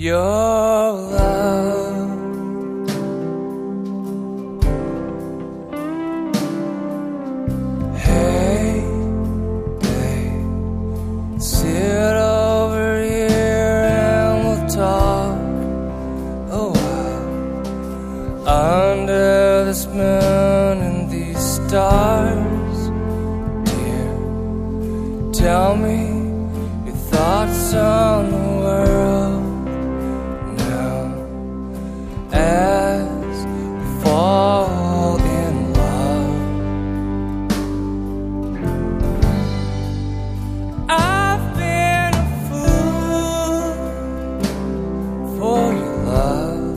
your love. Hey, babe, sit over here and we'll talk a while under this moon and these stars. Dear, tell me your thoughts on the world now as we fall in love. I've been a fool for your love.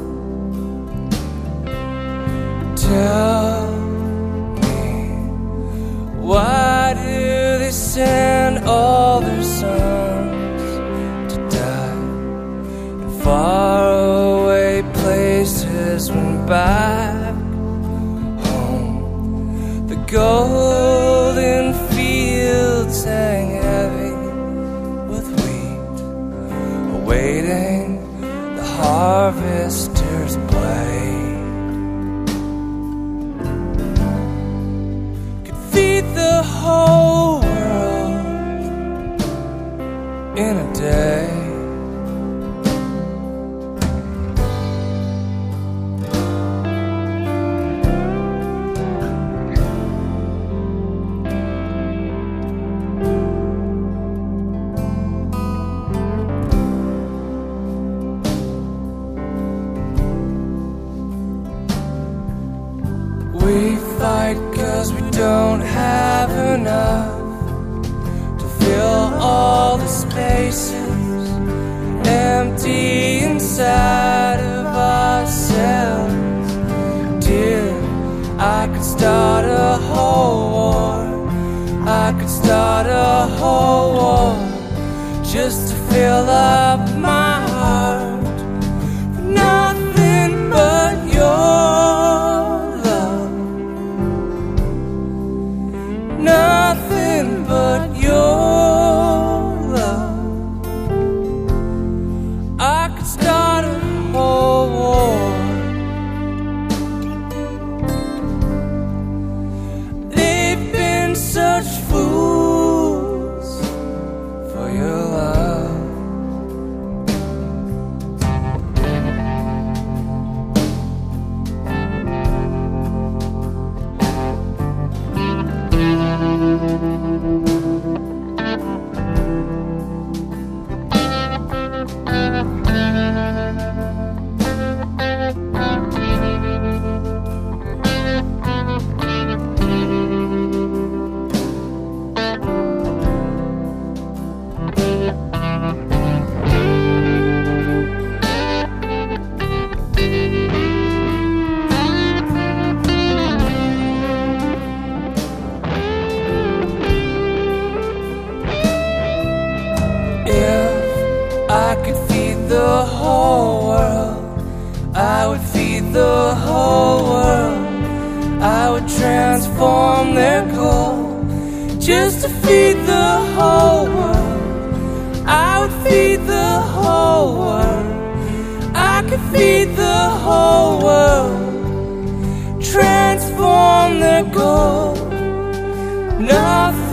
Tell me, why do they send all their sons to die in faraway places when back home the golden fields hang heavy with wheat, awaiting the harvester's blade? Could feed the whole world in a day. We fight 'cause we don't have enough to fill all the spaces empty inside of ourselves. Dear, I could start a whole war. I could start a whole war just to fill up my heart with nothing but your love. Nothing but your love. I could start a whole war. They've been such fools for your love. I could feed the whole world, I would feed the whole world. I would transform their gold just to feed the whole world. I would feed the whole world. I could feed the whole world, transform their gold. Nothing